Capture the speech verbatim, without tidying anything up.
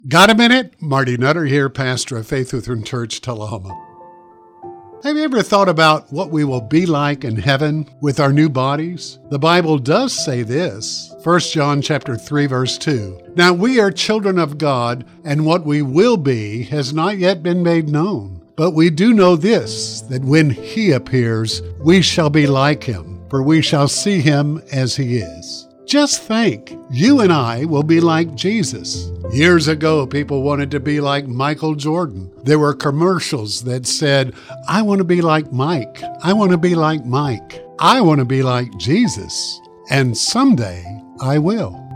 Got a minute? Marty Nutter here, pastor of Faith Lutheran Church, Tullahoma. Have you ever thought about what we will be like in heaven with our new bodies? The Bible does say this, First John chapter three, verse two. Now we are children of God, and what we will be has not yet been made known. But we do know this, that when He appears, we shall be like Him, for we shall see Him as He is. Just think, you and I will be like Jesus. Years ago, people wanted to be like Michael Jordan. There were commercials that said, I want to be like Mike. I want to be like Mike. I want to be like Jesus. And someday I will.